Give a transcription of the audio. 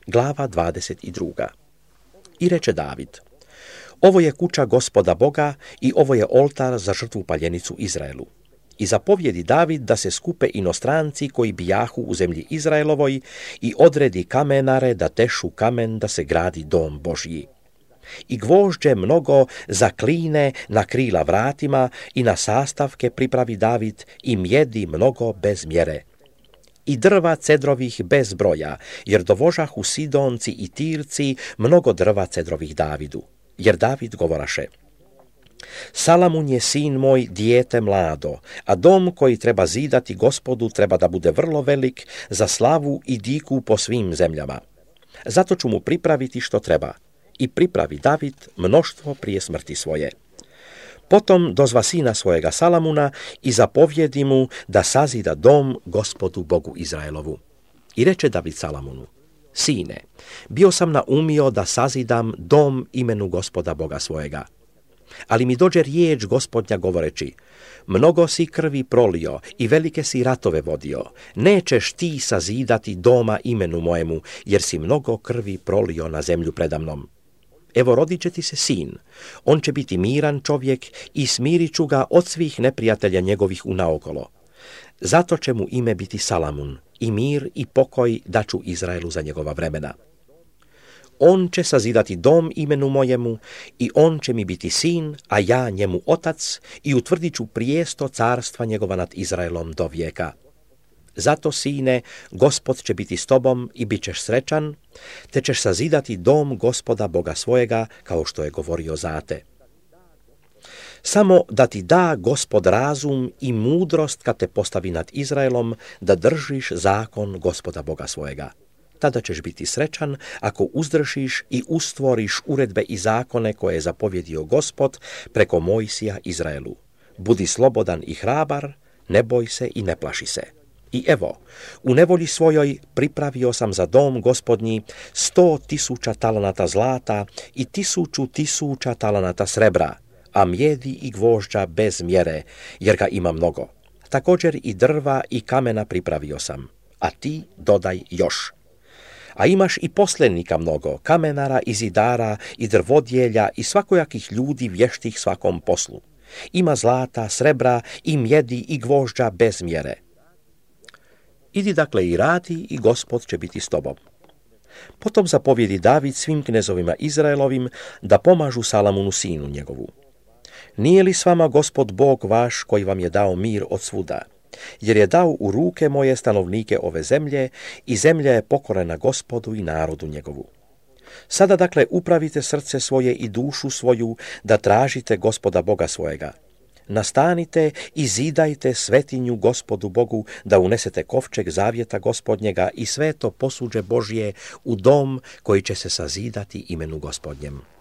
Glava 22. I reče David: Ovo je kuća Gospoda Boga i ovo je oltar za žrtvu paljenicu Izraelu. I zapovjedi David da se skupe inostranci koji bijahu u zemlji Izraelovoj i odredi kamenare da tešu kamen da se gradi dom Božji. I gvožđe mnogo za kline na krila vratima i na sastavke pripravi David i mjedi mnogo bez mjere. I drva cedrovih bez broja, jer dovožahu Sidonci i Tirci mnogo drva cedrovih Davidu. Jer David govoraše: Salamun je sin moj dijete mlado, a dom koji treba zidati Gospodu treba da bude vrlo velik za slavu i diku po svim zemljama. Zato ću mu pripraviti što treba. I pripravi David mnoštvo prije smrti svoje. Potom dozva sina svojega Salamuna i zapovjedi mu da sazida dom Gospodu Bogu Izraelovu. I reče David Salamunu: Sine, bio sam naumio da sazidam dom imenu Gospoda Boga svojega. Ali mi dođe riječ Gospodnja govoreći: Mnogo si krvi prolio i velike si ratove vodio. Nećeš ti sazidati doma imenu mojemu, jer si mnogo krvi prolio na zemlju predamnom. Evo, rodit će ti se sin. On će biti miran čovjek i smirit ću ga od svih neprijatelja njegovih unaokolo. Zato će mu ime biti Salamun, i mir i pokoj daću Izraelu za njegova vremena. On će sazidati dom imenu mojemu i on će mi biti sin, a ja njemu otac, i utvrdit ću prijesto carstva njegova nad Izraelom do vijeka. Zato, sine, Gospod će biti s tobom i bit ćeš srećan, te ćeš sazidati dom Gospoda Boga svojega, kao što je govorio za te. Samo da ti da Gospod razum i mudrost kad te postavi nad Izraelom, da držiš zakon Gospoda Boga svojega. Tada ćeš biti srećan ako uzdržiš i ustvoriš uredbe i zakone koje je zapovjedio Gospod preko Mojsija Izraelu. Budi slobodan i hrabar, ne boj se i ne plaši se. I evo, u nevolji svojoj pripravio sam za dom Gospodnji 100.000 talanata zlata i 1.000 talanata srebra, a mjedi i gvožđa bez mjere, jer ga ima mnogo. Također i drva i kamena pripravio sam, a ti dodaj još. A imaš i poslenika mnogo, kamenara i zidara i drvodjelja i svakojakih ljudi vještih svakom poslu. Ima zlata, srebra i mjedi i gvožđa bez mjere. Idi dakle i radi i Gospod će biti s tobom. Potom zapovjedi David svim knezovima Izraelovim da pomažu Salamunu sinu njegovu. Nije li s vama Gospod Bog vaš koji vam je dao mir od svuda? Jer je dao u ruke moje stanovnike ove zemlje i zemlja je pokorena Gospodu i narodu njegovu. Sada dakle upravite srce svoje i dušu svoju da tražite Gospoda Boga svojega. Nastanite i zidajte svetinju Gospodu Bogu, da unesete kovčeg zavjeta Gospodnjega i sveto posuđe Božje u dom koji će se sazidati imenu Gospodnjem.